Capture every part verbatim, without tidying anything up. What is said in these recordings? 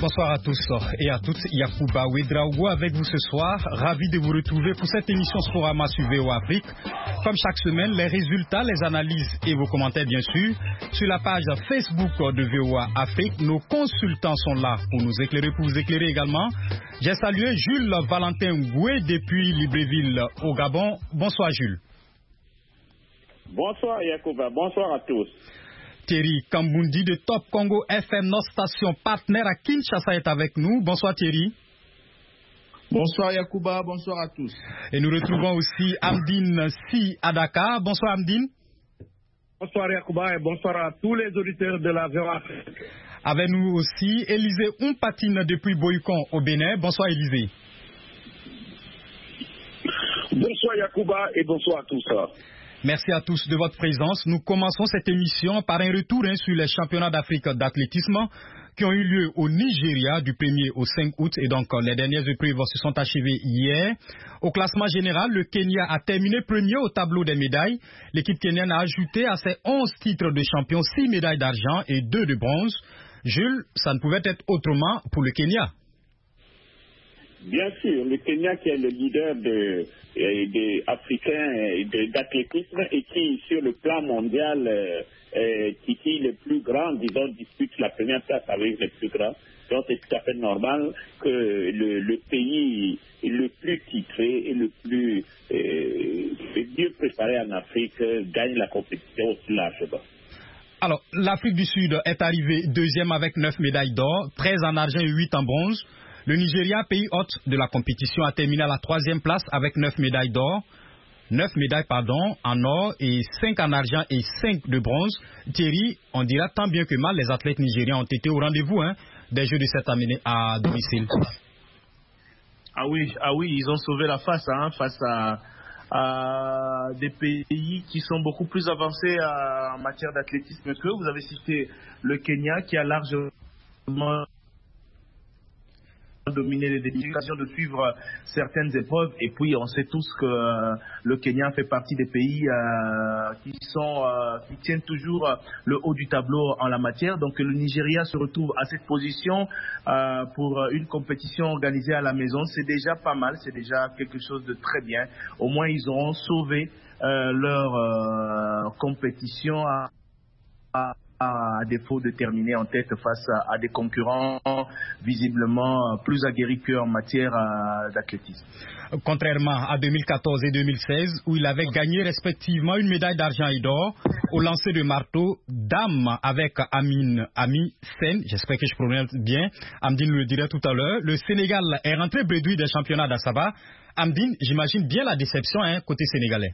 Bonsoir à tous et à toutes. Yacouba Ouedraogo avec vous ce soir. Ravi de vous retrouver pour cette émission Sporama sur V O A Afrique. Comme chaque semaine, les résultats, les analyses et vos commentaires bien sûr. Sur la page Facebook de V O A Afrique, nos consultants sont là pour nous éclairer, pour vous éclairer également. J'ai salué Jules Valentin Goué depuis Libreville au Gabon. Bonsoir Jules. Bonsoir Yacouba, bonsoir à tous. Thierry Kambundi de Top Congo F M, notre station partenaire à Kinshasa est avec nous. Bonsoir Thierry. Bonsoir Yacouba, bonsoir à tous. Et nous retrouvons aussi Amdine Si à Dakar. Bonsoir Amdine. Bonsoir Yacouba et bonsoir à tous les auditeurs de la V O A. Avec nous aussi Élisée Ompatine depuis Boycon au Bénin. Bonsoir Élisée. Bonsoir Yacouba et bonsoir à tous. Merci à tous de votre présence. Nous commençons cette émission par un retour hein, sur les championnats d'Afrique d'athlétisme qui ont eu lieu au Nigeria du premier au cinq août et donc les dernières épreuves se sont achevées hier. Au classement général, le Kenya a terminé premier au tableau des médailles. L'équipe kenyane a ajouté à ses onze titres de champion six médailles d'argent et deux de bronze. Jules, ça ne pouvait être autrement pour le Kenya. Bien sûr, le Kenya qui est le leader de, de, de africain de, d'athlétisme et qui, sur le plan mondial, euh, euh, qui, qui est le plus grand, disons, dispute la première place avec les plus grands. Donc c'est tout à fait normal que le, le pays le plus titré et le plus euh, le mieux préparé en Afrique euh, gagne la compétition aussi largement. Alors, l'Afrique du Sud est arrivée deuxième avec neuf médailles d'or, treize en argent et huit en bronze. Le Nigeria, pays hôte de la compétition, a terminé à la troisième place avec neuf médailles d'or, neuf médailles pardon, en or et cinq en argent et cinq de bronze. Thierry, on dira tant bien que mal, les athlètes nigériens ont été au rendez-vous hein, des Jeux de cette année à domicile. Ah oui, ah oui, ils ont sauvé la face hein, face à, à des pays qui sont beaucoup plus avancés en matière d'athlétisme que vous avez cité le Kenya qui a largement dominer les défis, l'occasion de suivre certaines épreuves et puis on sait tous que euh, le Kenya fait partie des pays euh, qui sont euh, qui tiennent toujours euh, le haut du tableau en la matière. Donc le Nigeria se retrouve à cette position euh, pour une compétition organisée à la maison. C'est déjà pas mal, c'est déjà quelque chose de très bien. Au moins ils auront sauvé euh, leur euh, compétition à, à à défaut de terminer en tête face à, à des concurrents visiblement plus aguerris qu'en matière euh, d'athlétisme. Contrairement à deux mille quatorze et deux mille seize, où il avait gagné respectivement une médaille d'argent et d'or au lancer de marteau dame avec Amine Ami Sen, j'espère que je prononce bien, Amdine le dirait tout à l'heure, le Sénégal est rentré bredouille des championnats d'Assaba. Amdine, j'imagine bien la déception hein, côté sénégalais.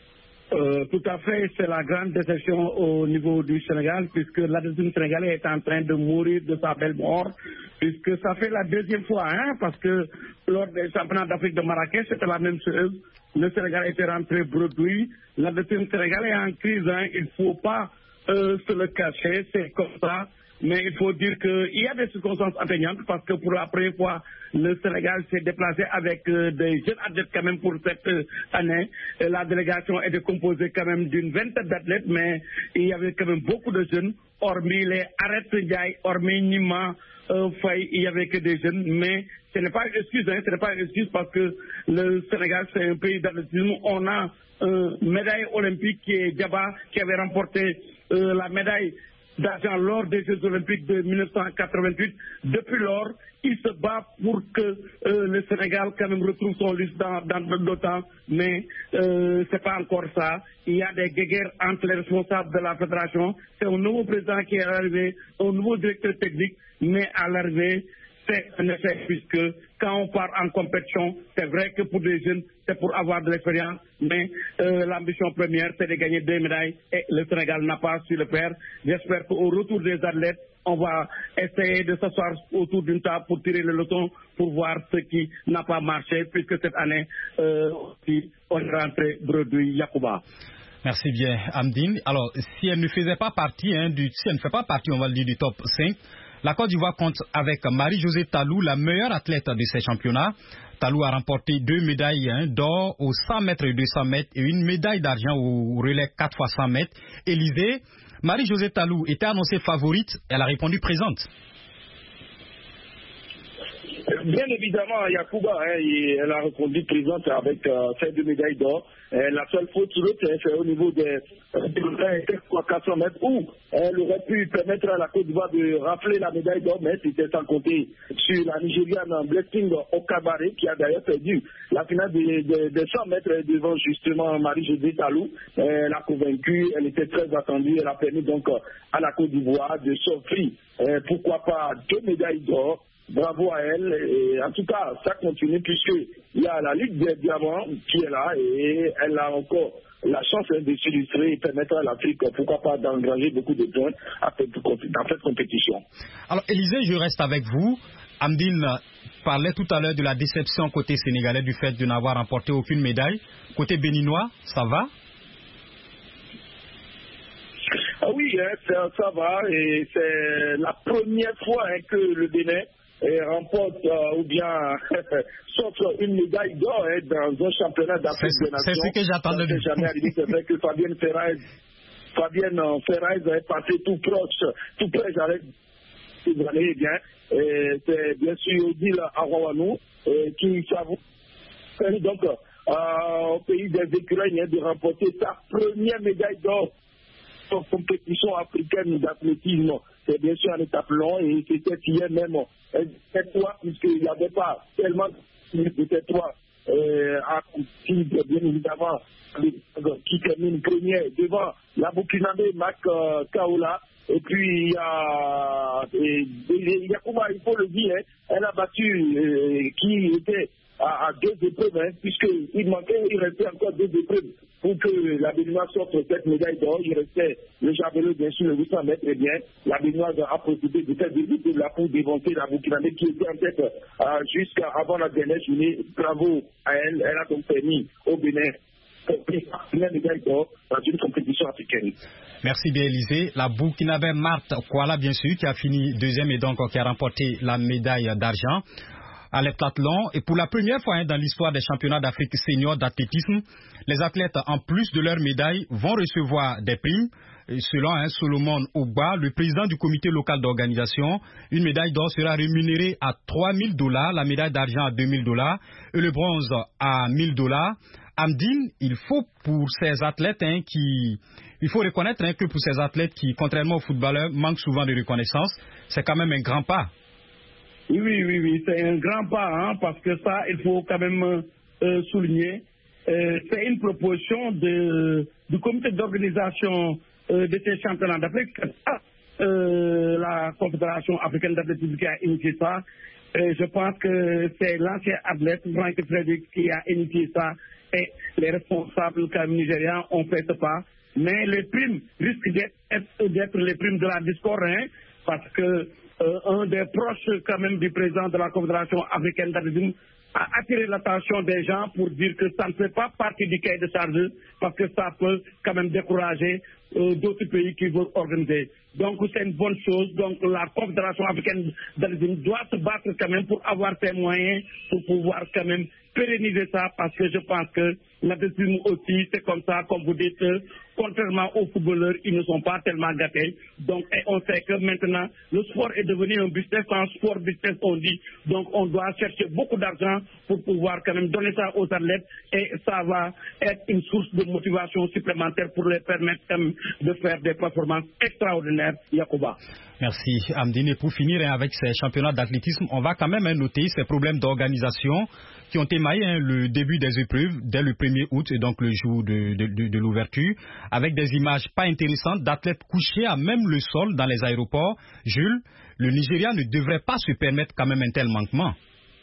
Euh, tout à fait, c'est la grande déception au niveau du Sénégal, puisque l'athlétisme sénégalais est en train de mourir de sa belle mort, puisque ça fait la deuxième fois, hein, parce que lors des championnats d'Afrique de Marrakech, c'était la même chose. Le Sénégal était rentré bredouille. L'athlétisme sénégalais est en crise, hein, il ne faut pas euh, se le cacher, c'est comme ça. Mais il faut dire qu'il y a des circonstances atteignantes parce que pour la première fois, le Sénégal s'est déplacé avec euh, des jeunes athlètes quand même pour cette euh, année. Et la délégation était composée quand même d'une vingtaine d'athlètes, mais il y avait quand même beaucoup de jeunes, hormis les Arrête Ndiaye, hormis Nima euh, Faye, il y avait que des jeunes, mais ce n'est pas une excuse, hein, ce n'est pas une excuse parce que le Sénégal c'est un pays d'athlétisme. On a une médaille olympique qui est Diaba, qui avait remporté euh, la médaille d'argent lors des Jeux Olympiques de mille neuf cent quatre-vingt-huit. Depuis lors, il se bat pour que euh, le Sénégal quand même retrouve son lustre dans, dans, dans l'OTAN, mais euh, c'est pas encore ça. Il y a des guéguerres entre les responsables de la fédération. C'est un nouveau président qui est arrivé, un nouveau directeur technique, mais à l'arrivée, c'est un effet puisque quand on part en compétition, c'est vrai que pour des jeunes, c'est pour avoir de l'expérience, mais euh, l'ambition première, c'est de gagner deux médailles et le Sénégal n'a pas su le faire. J'espère qu'au retour des athlètes, on va essayer de s'asseoir autour d'une table pour tirer le leçon, pour voir ce qui n'a pas marché, puisque cette année, euh, aussi, on est rentré bredouille Yacouba. Merci bien, Amdine. Alors, si elle ne faisait pas partie, hein, du, si elle ne fait pas partie, on va le dire, du top cinq, la Côte d'Ivoire compte avec Marie-Josée Talou, la meilleure athlète de ces championnats. Talou a remporté deux médailles hein, d'or aux cent mètres et deux cents mètres et une médaille d'argent au relais quatre fois cent mètres. Élisée, Marie-Josée Talou était annoncée favorite, elle a répondu présente. Bien évidemment, Yacouba, hein, elle a répondu présente avec euh, ses deux médailles d'or. Euh, la seule faute sur le terrain, c'est au niveau des quatre cents mètres où elle aurait pu permettre à la Côte d'Ivoire de rafler la médaille d'or, mais c'était sans compter sur la Nigériane Blessing Okabare, qui a d'ailleurs perdu la finale des, des, des cent mètres devant justement Marie-Josée Talou. Elle l'a convaincue, elle était très attendue, elle a permis donc à la Côte d'Ivoire de s'offrir, euh, pourquoi pas, deux médailles d'or. Bravo à elle. Et en tout cas, ça continue puisqu'il y a la Ligue des Diamants qui est là et elle a encore la chance de s'illustrer et permettre à l'Afrique, pourquoi pas, d'engager beaucoup de points dans cette compétition. Alors, Élisée, je reste avec vous. Amdine parlait tout à l'heure de la déception côté sénégalais du fait de n'avoir remporté aucune médaille. Côté béninois, ça va? Ah oui, hein, ça, ça va. Et c'est la première fois hein, que le Bénin et remporte euh, ou bien sauf une médaille d'or hein, dans un championnat d'Afrique des Nations. C'est ce que j'attendais de jamais arrivé. C'est vrai que Fabienne Ferraille, Fabienne Ferraille est passé tout proche, tout près avec ces années. Bien, et c'est bien sûr Odile Arouanou qui savoure donc euh, au pays des écureuils hein, de remporter sa première médaille d'or en compétition africaine d'athlétisme. C'est bien sûr un étape long et c'était hier même cette fois, puisqu'il n'y avait pas tellement de cette fois euh, à qui, bien évidemment, qui termine premier devant la Burkinabé Mac euh, Kaola. Et puis il y a Yacouba, il faut le dire, hein, elle a battu euh, qui était à, à deux épreuves, hein, puisqu'il manquait, il restait encore deux épreuves pour que la Béninoise sorte cette médaille d'or. Il restait le javelot, bien sûr, le huit cents mètres. Et bien, la Béninoise a profité de cette visite là pour démonter la Burkinabé qui était en tête euh, jusqu'à avant la dernière journée. Bravo à elle. Elle a donc permis au Bénin la médaille d'or dans une compétition africaine. Merci bien, Élisée. La Burkinabé Marthe Kouala, bien sûr, qui a fini deuxième et donc qui a remporté la médaille d'argent à l'heptathlon. Et pour la première fois hein, dans l'histoire des championnats d'Afrique senior d'athlétisme, les athlètes, en plus de leur médaille, vont recevoir des primes. Et selon hein, Solomon Ogba, le président du comité local d'organisation, une médaille d'or sera rémunérée à trois mille dollars, la médaille d'argent à deux mille dollars et le bronze à mille dollars. Amdine, il faut pour ces athlètes hein, qui... Il faut reconnaître hein, que pour ces athlètes qui, contrairement aux footballeurs, manquent souvent de reconnaissance, c'est quand même un grand pas. Oui, oui, oui, oui, c'est un grand pas, hein, parce que ça, il faut quand même euh, souligner. Euh, c'est une proposition de, du comité d'organisation euh, de ces championnats d'Afrique. Euh, la Confédération africaine d'athlétisme qui a initié ça. Euh, je pense que c'est l'ancien athlète, Franck Frédéric, qui a initié ça. Et les responsables nigériens ont fait ce pas. Mais les primes risquent d'être, d'être les primes de la discorde, hein, parce que Euh, un des proches quand même du président de la Confédération africaine d'athlétisme a attiré l'attention des gens pour dire que ça ne fait pas partie du cahier de charge parce que ça peut quand même décourager euh, d'autres pays qui veulent organiser. Donc c'est une bonne chose. Donc la Confédération africaine d'athlétisme doit se battre quand même pour avoir ses moyens pour pouvoir quand même pérenniser ça parce que je pense que l'athlétisme aussi c'est comme ça, comme vous dites, contrairement aux footballeurs, ils ne sont pas tellement gâtés. Donc et on sait que maintenant le sport est devenu un business, un sport business on dit. Donc on doit chercher beaucoup d'argent pour pouvoir quand même donner ça aux athlètes et ça va être une source de motivation supplémentaire pour les permettre quand même de faire des performances extraordinaires, Yacouba. Merci Amdine. Et pour finir hein, avec ces championnats d'athlétisme, on va quand même hein, noter ces problèmes d'organisation qui ont émaillé hein, le début des épreuves dès le premier août et donc le jour de, de, de, de l'ouverture, avec des images pas intéressantes d'athlètes couchés à même le sol dans les aéroports. Jules, le Nigeria ne devrait pas se permettre quand même un tel manquement.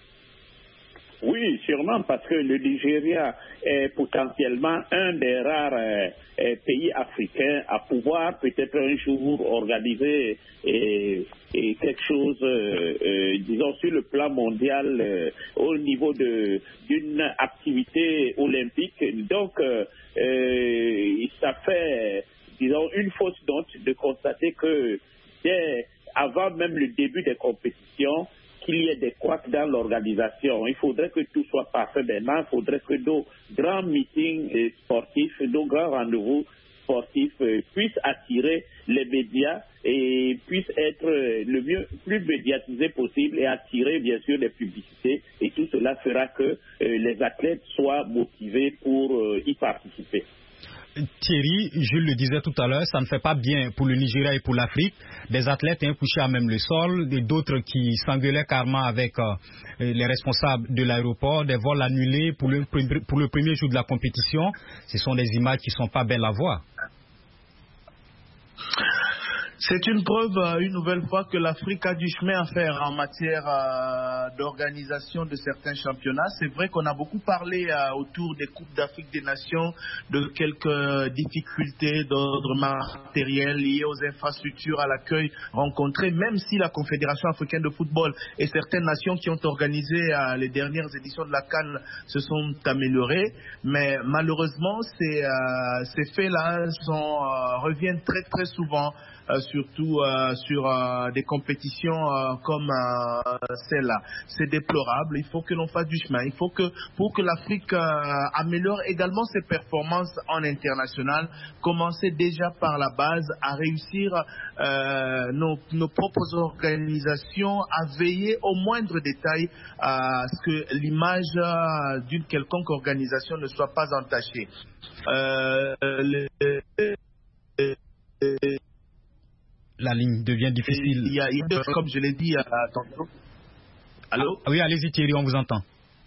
Oui, sûrement, parce que le Nigeria est potentiellement un des rares euh, pays africains à pouvoir peut-être un jour organiser et, et quelque chose, euh, euh, disons, sur le plan mondial euh, au niveau de d'une activité olympique. Donc, euh, euh, ça fait, disons, une fausse note de constater que dès avant même le début des compétitions, qu'il y ait des couacs dans l'organisation. Il faudrait que tout soit parfait maintenant. Il faudrait que nos grands meetings sportifs, nos grands rendez-vous sportif euh, puisse attirer les médias et puisse être euh, le mieux, plus médiatisé possible et attirer bien sûr des publicités. Et tout cela fera que euh, les athlètes soient motivés pour euh, y participer. Thierry, je le disais tout à l'heure, ça ne fait pas bien pour le Nigeria et pour l'Afrique. Des athlètes hein, couchés à même le sol, et d'autres qui s'engueulaient carrément avec euh, les responsables de l'aéroport, des vols annulés pour le, pour le premier jour de la compétition. Ce sont des images qui ne sont pas belles à voir. C'est une preuve, euh, une nouvelle fois, que l'Afrique a du chemin à faire en matière euh, d'organisation de certains championnats. C'est vrai qu'on a beaucoup parlé euh, autour des Coupes d'Afrique des Nations de quelques difficultés d'ordre matériel liées aux infrastructures, à l'accueil rencontré, même si la Confédération africaine de football et certaines nations qui ont organisé euh, les dernières éditions de la CAN se sont améliorées. Mais malheureusement, ces, euh, ces faits-là sont, euh, reviennent très très souvent. Euh, surtout euh, sur euh, des compétitions euh, comme euh, celle-là. C'est déplorable, il faut que l'on fasse du chemin. Il faut que, pour que l'Afrique euh, améliore également ses performances en international, commencer déjà par la base à réussir euh, nos, nos propres organisations, à veiller au moindre détail à ce que l'image euh, d'une quelconque organisation ne soit pas entachée. Euh, les, les, les, La ligne devient difficile. Il y a, il y a comme je l'ai dit euh, tantôt. Allô? Ah, oui, allez-y Thierry, on vous entend.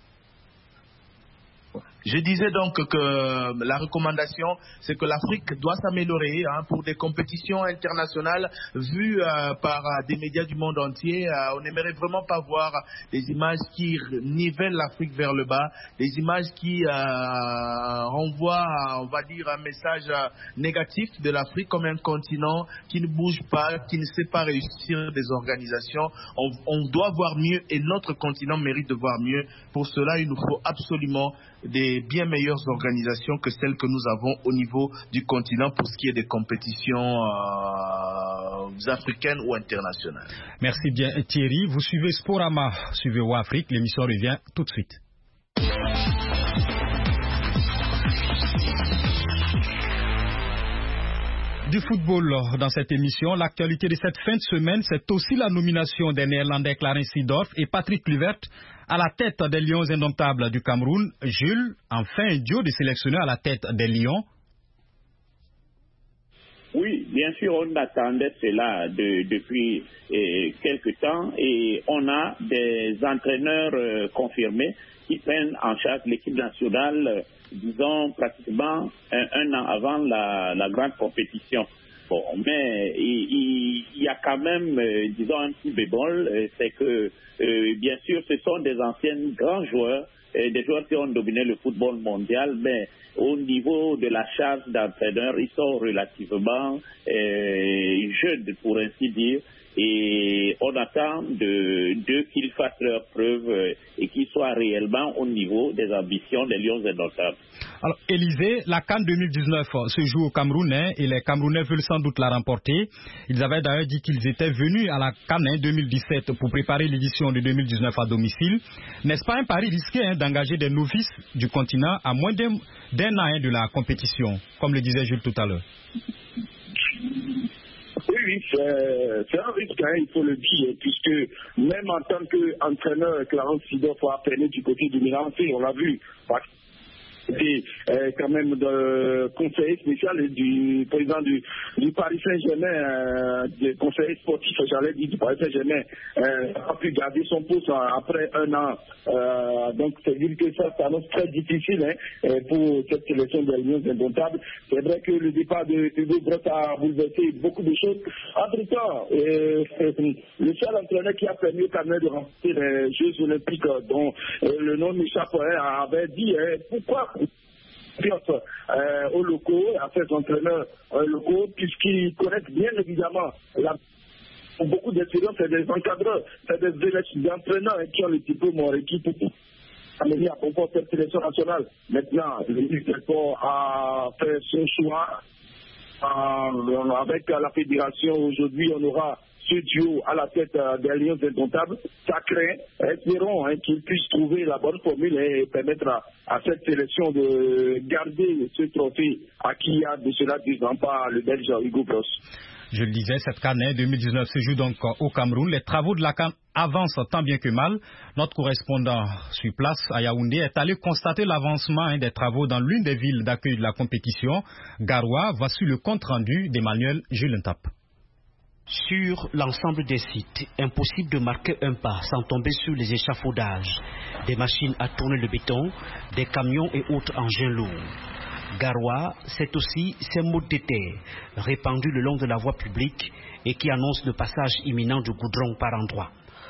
Je disais donc que la recommandation, c'est que l'Afrique doit s'améliorer hein, pour des compétitions internationales vues euh, par euh, des médias du monde entier. Euh, on n'aimerait vraiment pas voir des images qui nivellent l'Afrique vers le bas, des images qui euh, renvoient, on va dire, un message euh, négatif de l'Afrique comme un continent qui ne bouge pas, qui ne sait pas réussir des organisations. On, on doit voir mieux et notre continent mérite de voir mieux. Pour cela, il nous faut absolument des bien meilleures organisations que celles que nous avons au niveau du continent pour ce qui est des compétitions euh, africaines ou internationales. Merci bien Thierry. Vous suivez Sporama, suivez Ouafrique. L'émission revient tout de suite. Du football dans cette émission, l'actualité de cette fin de semaine, c'est aussi la nomination des Néerlandais Clarence Seedorf et Patrick Kluivert à la tête des Lions indomptables du Cameroun. Jules, enfin un duo de sélectionneurs à la tête des Lions. Oui, bien sûr, on attendait cela de, depuis eh, quelque temps et on a des entraîneurs euh, confirmés qui prennent en charge l'équipe nationale, euh, disons, pratiquement un, un an avant la, la grande compétition. Bon, mais il, il, il y a quand même, euh, disons, un petit bémol, euh, c'est que, euh, bien sûr, ce sont des anciens grands joueurs, euh, des joueurs qui ont dominé le football mondial, mais au niveau de la charge d'entraîneur, ils sont relativement euh, jeunes, pour ainsi dire. Et on attend de d'eux qu'ils fassent leurs preuves et qu'ils soient réellement au niveau des ambitions des Lions indomptables. Alors, Élisée, la CAN deux mille dix-neuf se joue au Cameroun hein, et les Camerounais veulent sans doute la remporter. Ils avaient d'ailleurs dit qu'ils étaient venus à la CAN hein, deux mille dix-sept pour préparer l'édition de deux mille dix-neuf à domicile. N'est-ce pas un pari risqué hein, d'engager des novices du continent à moins d'un, d'un an hein, de la compétition, comme le disait Jules tout à l'heure? Oui, c'est, c'est un risque, hein, il faut le dire, puisque même en tant qu'entraîneur, Clarence Seedorf a appris du côté du Milan, on l'a vu. C'était euh, quand même de conseiller spécial du président du, du Paris Saint-Germain, euh, du conseiller sportif, j'allais dire, du Paris Saint-Germain, euh, a pu garder son poste après un an. Euh, donc, c'est dire que ça s'annonce très difficile hein, pour cette sélection des Lions indomptables. C'est vrai que le départ de Hugo Bross a bouleversé beaucoup de choses. Entre-temps, euh, le seul entraîneur qui a permis au Cameroun de remporter les Jeux Olympiques, dont euh, le nom m'échappe, hein, avait dit hein, pourquoi Euh, aux locaux, à ces entraîneurs euh, locaux, puisqu'ils connaissent bien évidemment la... beaucoup d'expérience, c'est des encadreurs, c'est des, des entraîneurs hein, qui ont le diplôme en équipe pour amener à comprendre cette sélection nationale. Maintenant, le ministre a fait son choix. Euh, avec la fédération, aujourd'hui, on aura ce duo à la tête euh, des Lions indomptables, ça craint. Espérons hein, qu'ils puissent trouver la bonne formule et permettre à, à cette sélection de garder ce trophée acquis il y a de cela dix ans par le Belge Hugo Bross. Je le disais, cette CAN deux mille dix-neuf se joue donc au Cameroun. Les travaux de la CAN avancent tant bien que mal. Notre correspondant sur place à Yaoundé est allé constater l'avancement hein, des travaux dans l'une des villes d'accueil de la compétition, Garoua. Voici le compte-rendu d'Emmanuel Julentap. Sur l'ensemble des sites, impossible de marquer un pas sans tomber sur les échafaudages, des machines à tourner le béton, des camions et autres engins lourds. Garoua, c'est aussi ces mots de terre répandus le long de la voie publique et qui annoncent le passage imminent du goudron par endroits.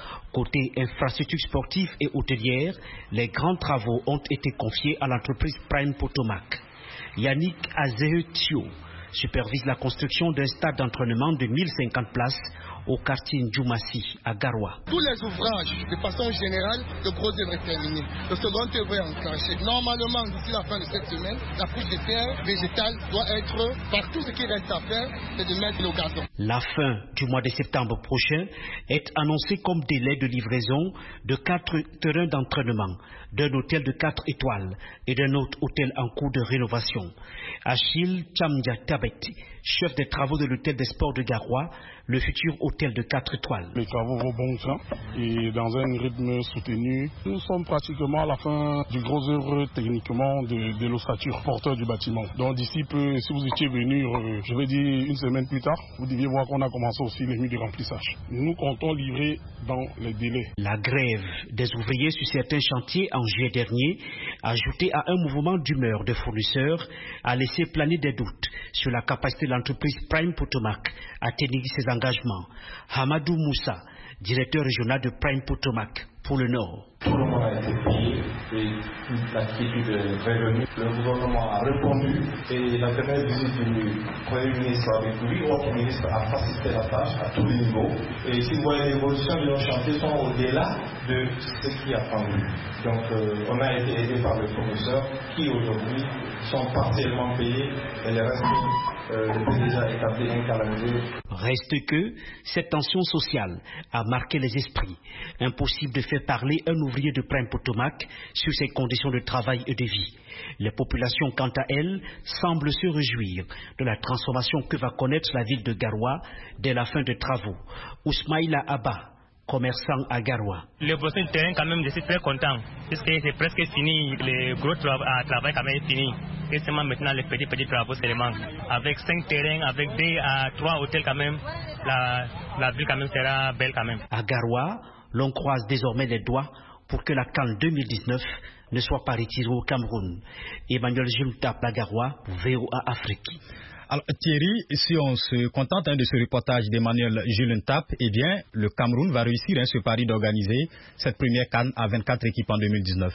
Côté infrastructures sportives et hôtelières, les grands travaux ont été confiés à l'entreprise Prime Potomac. Yannick Azeutio supervise la construction d'un stade d'entraînement de mille cinquante places au quartier Ndjoumassi à Garoua. Tous les ouvrages, de façon générale, le gros œuvre est terminé. Le second œuvre est enclenché. Normalement, d'ici la fin de cette semaine, la couche de terre végétale doit être, partout ce qui reste à faire, c'est de mettre le gazon. La fin du mois de septembre prochain est annoncée comme délai de livraison de quatre terrains d'entraînement, d'un hôtel de quatre étoiles et d'un autre hôtel en cours de rénovation. Achille Chamdia Tabet, chef des travaux de l'hôtel des sports de Garoua, le futur hôtel de quatre étoiles. Les travaux vont bon train et dans un rythme soutenu. Nous sommes pratiquement à la fin du gros œuvre techniquement de, de l'ossature porteur du bâtiment. Donc d'ici peu, si vous étiez venu, euh, je vais dire une semaine plus tard, vous deviez voir qu'on a commencé aussi les murs de remplissage. Nous comptons livrer dans les délais. La grève des ouvriers sur certains chantiers en juillet dernier, ajoutée à un mouvement d'humeur de fournisseurs, a laissé planer des doutes sur la capacité de l'entreprise Prime Potomac à tenir ses engagements. Hamadou Moussa, directeur régional de Prime Potomac pour le Nord. Tout le monde a été payé et toute l'activité est revenue. Le gouvernement a répondu et la dernière visite du Premier ministre avec lui, autre ministre a facilité la tâche à tous les niveaux. Et si vous voyez l'évolution de nos chantiers sont au-delà de ce qui est attendu. Donc euh, on a été aidé par les fournisseurs qui aujourd'hui sont partiellement payés et le reste euh, déjà établi un calendrier. Reste que cette tension sociale a marqué les esprits. Impossible de faire parler un ouvrier de Prime Potomac sur ses conditions de travail et de vie. Les populations, quant à elles, semblent se réjouir de la transformation que va connaître la ville de Garoua dès la fin des travaux. Ousmaïla Abba, commerçant à Garoua. Le besoin du terrain, quand même, je suis très content, puisque c'est presque fini, le gros tra- travail quand même est fini. Et seulement maintenant, les petits, petits travaux, c'est le manque. Avec cinq terrains, avec deux à trois hôtels quand même, la, la ville quand même sera belle quand même. À Garoua, l'on croise désormais les doigts pour que la CAN deux mille dix-neuf ne soit pas retirée au Cameroun. Emmanuel Julentap, la Garoua, V O A Afrique. Alors Thierry, si on se contente hein, de ce reportage d'Emmanuel Julentap, eh bien le Cameroun va réussir hein, ce pari d'organiser cette première CAN à vingt-quatre équipes en deux mille dix-neuf.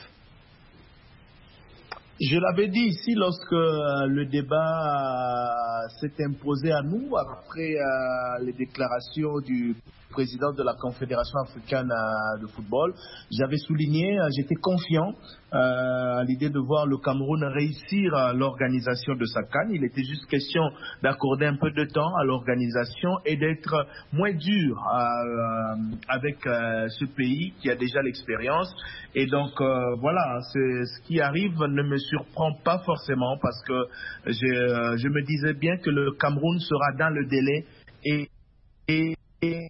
Je l'avais dit ici lorsque euh, le débat euh, s'est imposé à nous après euh, les déclarations du président de la Confédération africaine euh, de football. J'avais souligné, euh, j'étais confiant euh, à l'idée de voir le Cameroun réussir euh, l'organisation de sa CAN. Il était juste question d'accorder un peu de temps à l'organisation et d'être moins dur euh, avec euh, ce pays qui a déjà l'expérience. Et donc euh, voilà, c'est, ce qui arrive ne me surprend pas forcément parce que je, euh, je me disais bien que le Cameroun sera dans le délai et, et, et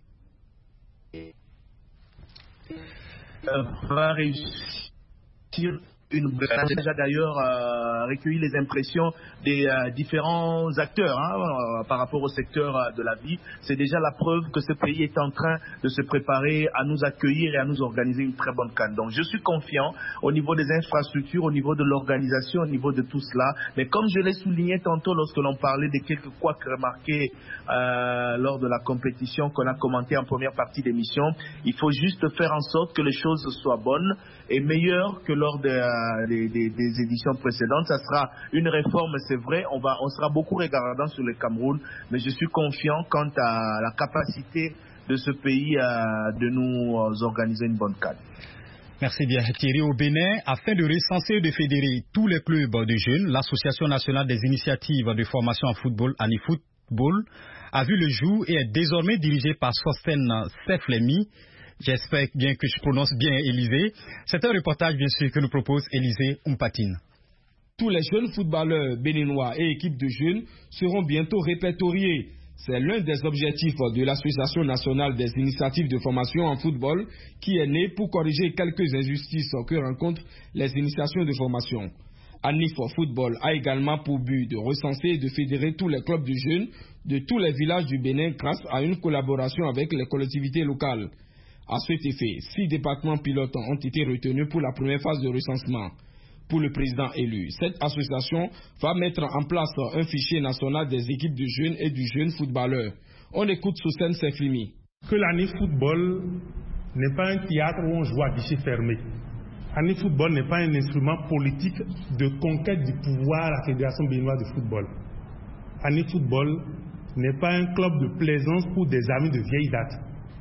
euh, va réussir une brigade. Déjà d'ailleurs euh, recueilli les impressions des euh, différents acteurs hein, euh, par rapport au secteur euh, de la vie. C'est déjà la preuve que ce pays est en train de se préparer à nous accueillir et à nous organiser une très bonne CAN. Donc je suis confiant au niveau des infrastructures, au niveau de l'organisation, au niveau de tout cela. Mais comme je l'ai souligné tantôt lorsque l'on parlait de quelques couacs remarqués euh, lors de la compétition qu'on a commenté en première partie d'émission, il faut juste faire en sorte que les choses soient bonnes et meilleures que lors de euh, Des, des, des éditions précédentes. Ça sera une réforme, c'est vrai, on, va, on sera beaucoup regardant sur le Cameroun, mais je suis confiant quant à la capacité de ce pays à, de nous organiser une bonne CAN. Merci bien Thierry. Au Bénin, afin de recenser et de fédérer tous les clubs de jeunes, l'Association nationale des initiatives de formation en football, ANIFOOT, Football a vu le jour et est désormais dirigé par Sosten Seflemi. J'espère bien que je prononce bien Élisée. C'est un reportage bien sûr que nous propose Élisée Umpatine. Tous les jeunes footballeurs béninois et équipes de jeunes seront bientôt répertoriés. C'est l'un des objectifs de l'Association nationale des initiatives de formation en football qui est née pour corriger quelques injustices que rencontrent les initiations de formation. Anif Football a également pour but de recenser et de fédérer tous les clubs de jeunes de tous les villages du Bénin grâce à une collaboration avec les collectivités locales. À cet effet, six départements pilotes ont été retenus pour la première phase de recensement. Pour le président élu, cette association va mettre en place un fichier national des équipes de jeunes et du jeune footballeur. On écoute Sosten Seflimi. Que l'Anif Football n'est pas un théâtre où on joue à guichet fermé. Anif Football n'est pas un instrument politique de conquête du pouvoir à la Fédération béninoise de football. Anif Football n'est pas un club de plaisance pour des amis de vieille date.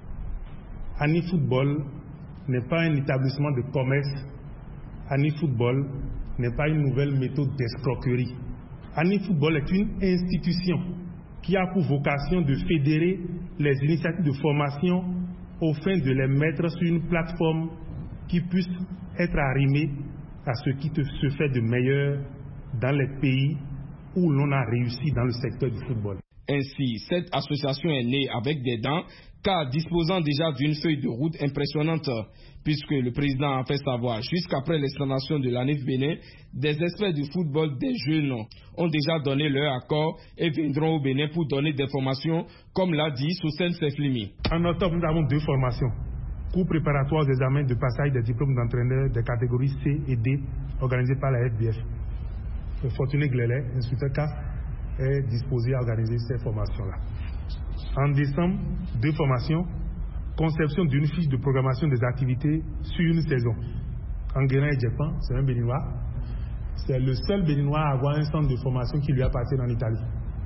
Anif Football n'est pas un établissement de commerce. Anif Football n'est pas une nouvelle méthode d'escroquerie. Anif Football est une institution qui a pour vocation de fédérer les initiatives de formation au fin de les mettre sur une plateforme qui puisse être arrimée à ce qui se fait de meilleur dans les pays où l'on a réussi dans le secteur du football. Ainsi, cette association est née avec des dents, car disposant déjà d'une feuille de route impressionnante, puisque le président a fait savoir, jusqu'après l'installation de l'Anif Bénin, des experts du football des jeunes ont déjà donné leur accord et viendront au Bénin pour donner des formations, comme l'a dit Sosten Seflimi. En octobre, nous avons deux formations. Cours préparatoire aux examens de passage des diplômes d'entraîneur des catégories C et D, organisés par la F B F. Le Fortuné Glelet, instructeur C A F, est disposé à organiser ces formations-là. En décembre, deux formations, conception d'une fiche de programmation des activités sur une saison. Enguerrand et Djepan, c'est un Béninois. C'est le seul Béninois à avoir un centre de formation qui lui appartient en Italie.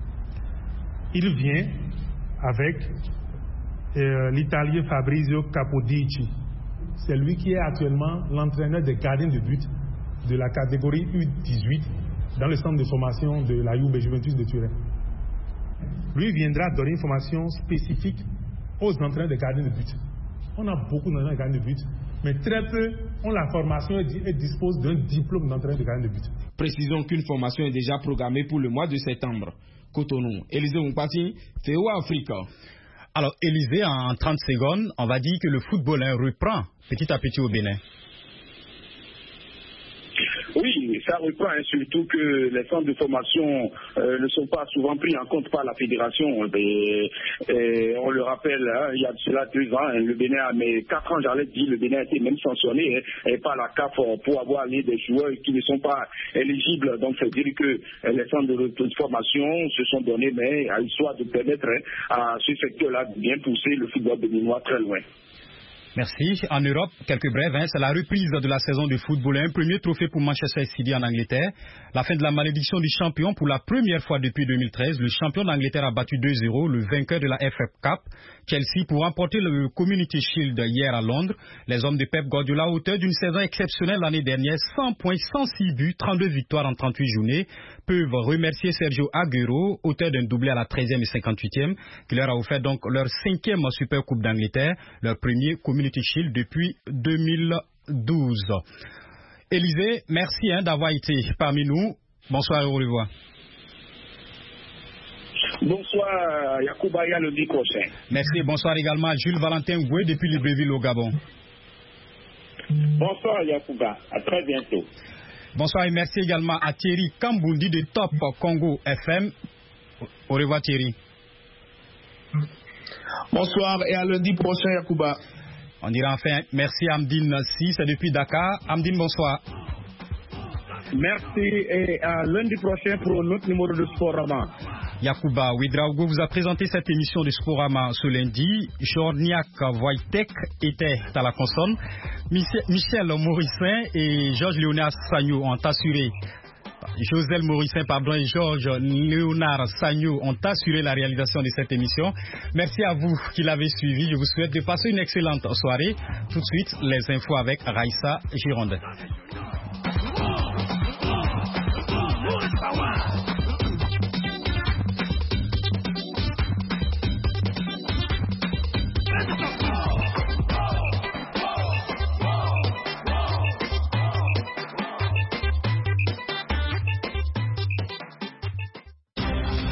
Il vient avec euh, l'Italien Fabrizio Capodici. C'est lui qui est actuellement l'entraîneur des gardiens de but de la catégorie U dix-huit dans le centre de formation de la Juve Juventus de Turin. Lui viendra donner une formation spécifique aux entraîneurs de gardiens de but. On a beaucoup d'entraîneurs de gardiens de but, mais très peu ont la formation et disposent d'un diplôme d'entraîneur de gardien de but. Précisons qu'une formation est déjà programmée pour le mois de septembre. Cotonou, Élisée Umpatine, T O Africa. Alors Élisée, en trente secondes, on va dire que le football hein, reprend petit à petit au Bénin. Oui, ça reprend, hein, surtout que les centres de formation euh, ne sont pas souvent pris en compte par la fédération. Et, et on le rappelle, hein, il y a cela deux ans, hein, le Bénin a mais quatre ans, j'allais dire, le Bénin a été même sanctionné hein, par la C A F pour avoir les des joueurs qui ne sont pas éligibles. Donc, c'est dire que euh, les centres de, de formation se sont donnés, mais à l'histoire de permettre hein, à ce secteur-là de bien pousser le football béninois très loin. Merci. En Europe, quelques brèves, hein, c'est la reprise de la saison de football. Un premier trophée pour Manchester City en Angleterre. La fin de la malédiction du champion pour la première fois depuis deux mille treize. Le champion d'Angleterre a battu deux zéro le vainqueur de la F A Cup, Chelsea, pour remporter le Community Shield hier à Londres. Les hommes de Pep Guardiola, auteur d'une saison exceptionnelle l'année dernière, cent points, cent six buts, trente-deux victoires en trente-huit journées, peuvent remercier Sergio Aguero, auteur d'un doublé à la treizième et cinquante-huitième, qui leur a offert donc leur cinquième Super Coupe d'Angleterre, leur premier Community Shield depuis deux mille douze. Élisée, merci hein, d'avoir été parmi nous. Bonsoir et au revoir. Bonsoir Yacouba, à lundi prochain. Merci, bonsoir également à Jules Valentin Goué depuis Libreville au Gabon. Bonsoir Yacouba, à très bientôt. Bonsoir et merci également à Thierry Kambundi de Top Congo F M. Au revoir Thierry. Bonsoir et à lundi prochain Yacouba. On dira enfin merci à Amdine Si, c'est depuis Dakar. Amdine, bonsoir. Merci et à lundi prochain pour un autre numéro de Sporama. Yacouba Ouedraogo vous a présenté cette émission de Sporama ce lundi. Jorniak Wojtek était à la console. Michel Morissin et Georges Léonard Sagno ont assuré. Joselle Morissin, pardon, et Georges Léonard Sagno ont assuré la réalisation de cette émission. Merci à vous qui l'avez suivi. Je vous souhaite de passer une excellente soirée. Tout de suite, les infos avec Raïssa Girondin.